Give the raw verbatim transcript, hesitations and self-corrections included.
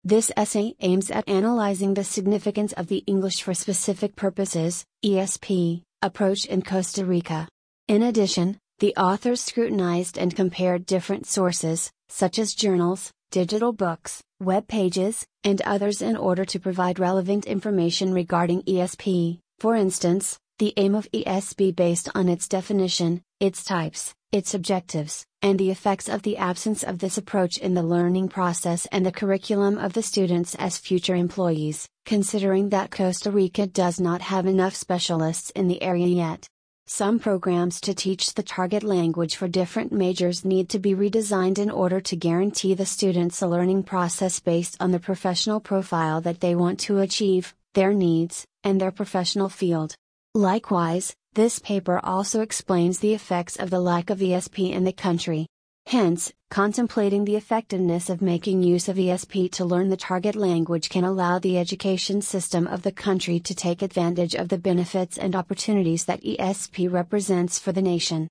This essay aims at analyzing the significance of the English for Specific Purposes, E S P, approach in Costa Rica. In addition, the authors scrutinized and compared different sources, such as journals, digital books, web pages, and others in order to provide relevant information regarding E S P. For instance, the aim of E S P based on its definition, its types, its objectives, and the effects of the absence of this approach in the learning process and the curriculum of the students as future employees, considering that Costa Rica does not have enough specialists in the area yet. Some programs to teach the target language for different majors need to be redesigned in order to guarantee the students a learning process based on the professional profile that they want to achieve, their needs, and their professional field. Likewise, this paper also explains the effects of the lack of E S P in the country. Hence, contemplating the effectiveness of making use of E S P to learn the target language can allow the education system of the country to take advantage of the benefits and opportunities that E S P represents for the nation.